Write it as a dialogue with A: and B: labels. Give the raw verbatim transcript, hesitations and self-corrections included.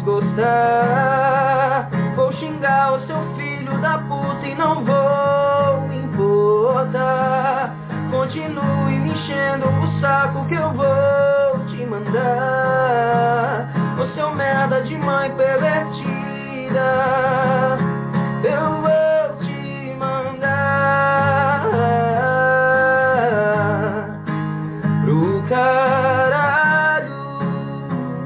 A: desgostar. Vou xingar o seu filho da puta e não vou importar. Continue me enchendo o saco que eu vou